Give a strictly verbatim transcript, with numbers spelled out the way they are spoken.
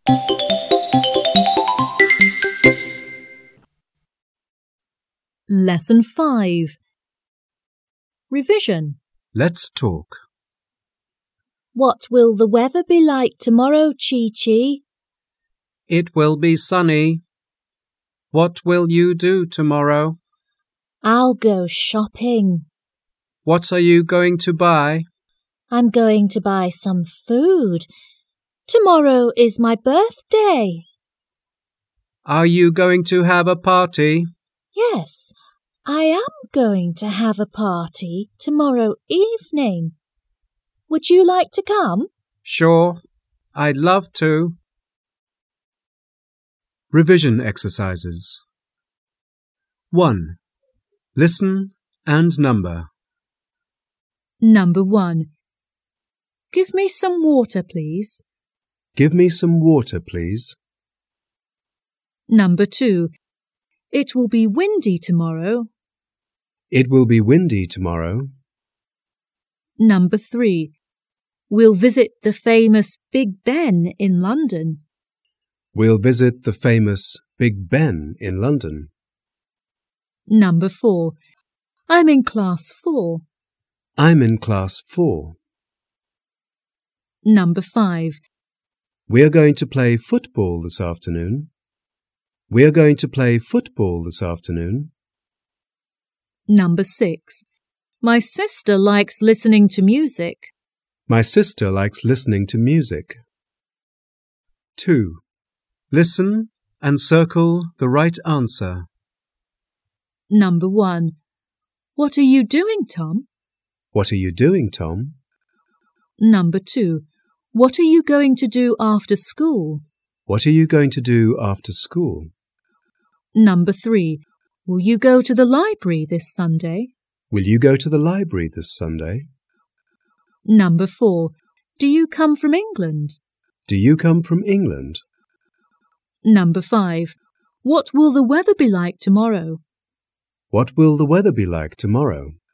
Lesson five. Revision. Let's talk. What will the weather be like tomorrow, Chi-Chi? It will be sunny. What will you do tomorrow? I'll go shopping. What are you going to buy? I'm going to buy some food. Tomorrow is my birthday. Are you going to have a party? Yes, I am going to have a party tomorrow evening. Would you like to come? Sure, I'd love to. Revision exercises. one. Listen and number. Number one. Give me some water, please. Give me some water, please. Number two. It will be windy tomorrow. It will be windy tomorrow. Number three. We'll visit the famous Big Ben in London. We'll visit the famous Big Ben in London. Number four. I'm in class four. I'm in class four. Number five. We're going to play football this afternoon. We're going to play football this afternoon. Number six. My sister likes listening to music. My sister likes listening to music. two. Listen and circle the right answer. Number one. What are you doing, Tom? What are you doing, Tom? Number two. What are you going to do after school? What are you going to do after school? Number three. Will you go to the library this Sunday? Will you go to the library this Sunday? Number four. Do you come from England? Do you come from England? Number five. What will the weather be like tomorrow? What will the weather be like tomorrow?